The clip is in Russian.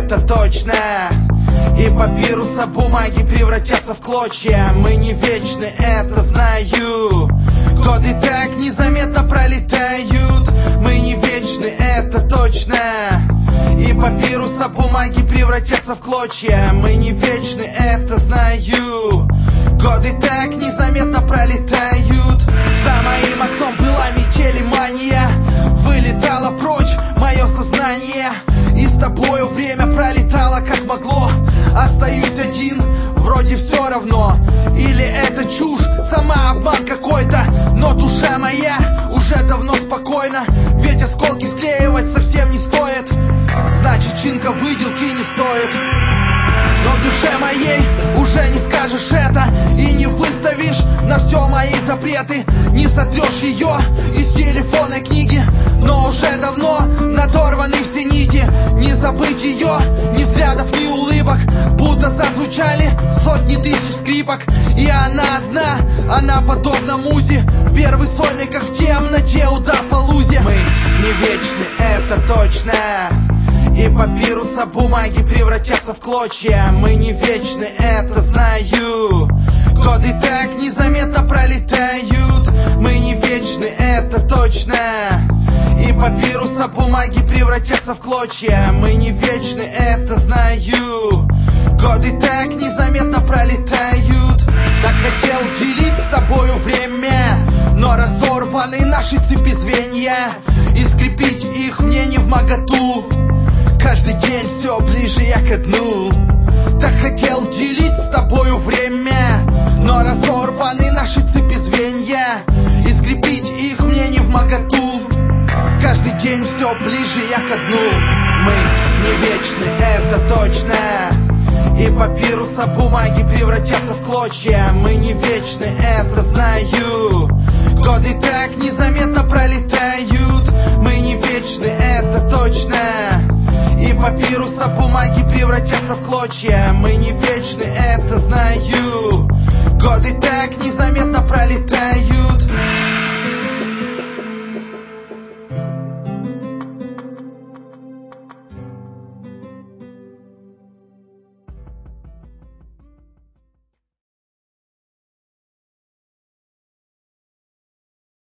это точно. И папируса бумаги превратятся в клочья. Мы не вечны, это знаю. Годы так незаметно пролетают. Мы не вечны, это точно. И папируса бумаги превратятся в клочья. Мы не вечны, это знаю. Годы так незаметно пролетают. За моим окном была метель и мания. Вылетало прочь мое сознание. И с тобою время пролетало как могло. Остаюсь один, вроде все равно. Или это чушь, самообман какой-то. Но душа моя уже давно спокойна. Ведь осколки склеивать совсем не стоит. Значит, чинка выделки не стоит. Но душе моей уже не скажешь это. И не выставишь на все мои запреты. Не сотрешь ее из телефонной книги. Но уже давно надорваны все нити. Не забыть ее, ни взглядов, ни улыбок. Будто зазвучали сотни тысяч скрипок. И она одна, она подобна музе. Первый сольный, как в темноте у Даполузе. Мы не вечны, это точно. И папируса бумаги превратятся в клочья. Мы не вечны, это знаю. Годы так незаметно пролетают. Мы не вечны, это точно. И папируса бумаги превратятся в клочья. Мы не вечны, это знаю. Годы так незаметно пролетают. Так хотел делить с тобою время, но разорваны наши цепи звенья. И скрепить их мне не вмоготу. Каждый день все ближе я ко дну. Так хотел делить с тобою время, но разорваны наши цепи звенья. И скрепить их мне не вмоготу. Каждый день все ближе я ко дну. Мы не вечны, это точно. И папируса бумаги превратятся в клочья. Мы не вечны, это знаю. Годы так незаметно пролетают. Мы не вечны, это точно. И папируса бумаги превратятся в клочья. Мы не вечны, это знаю.